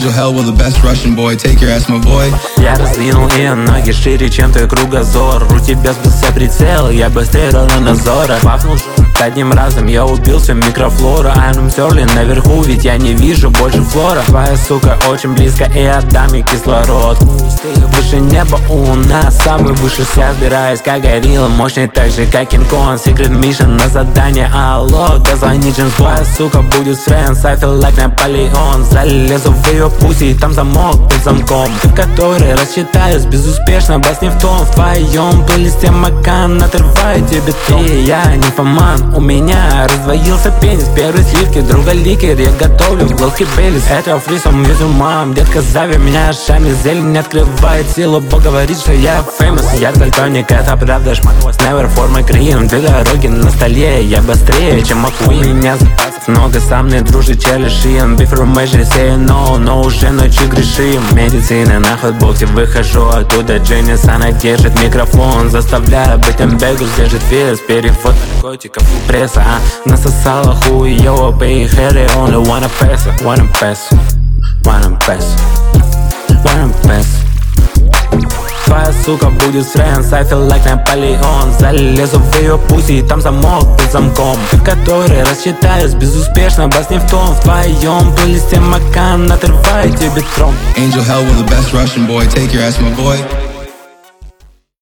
Angel hell with the best Russian boy. Take your ass, my boy. Я раздвинул ее ноги шире, чем твой кругозор. У тебя сбился прицел, я быстрее равнодозора. Пафнул одним разом, я убил всю микрофлору. I'm Sterling наверху, ведь я не вижу больше флора. Твоя сука очень близко, и отдам ей кислород. Выше неба у нас, самый выше вся. Сбираюсь как горилла, мощный так же как Кинг-Конг. Secret Mission на задание, алло, дозвони Джеймс Бонд. Твоя сука будет с Friends, I feel like Наполеон. Залезу в ее пусть, и там замок под замком, который рассчитаюсь безуспешно, бас не в том. В твоем плейлисте Макан отрывает тебе тон. И я нимфоман, у меня раздвоился пенис. Первые сливки, друга ликер, я готовлю в глотке Бейлис. Это фрисом везу мам, детка зови меня шами. Зелень не открывает силу, Бог говорит, что я famous. Я дальтоник, это правда, шмат was never for my cream. Две дороги на столе, я быстрее, чем Маккуин. У меня запасов много, сам не дружит челишин. Before measure say no, но уже ночью грешим. Медицина на хотбоксе, выхожу оттуда. Дженнис, она держит микрофон, заставляя быть амбегус, держит вес. Перевод наркотиков у пресса, насосала хуёво, pay Harry, only wanna pass it, wanna pass it, wanna pass it, wanna pass it. Твоя сука будет с Friends, I feel like Наполеон. Залезу в ее пусть, и там замок под замком, который рассчитаюсь безуспешно, бас не в том. В твоем плейлисте Макан отрывает тебе трон. Angel hell with the best Russian boy. Take your ass, my boy.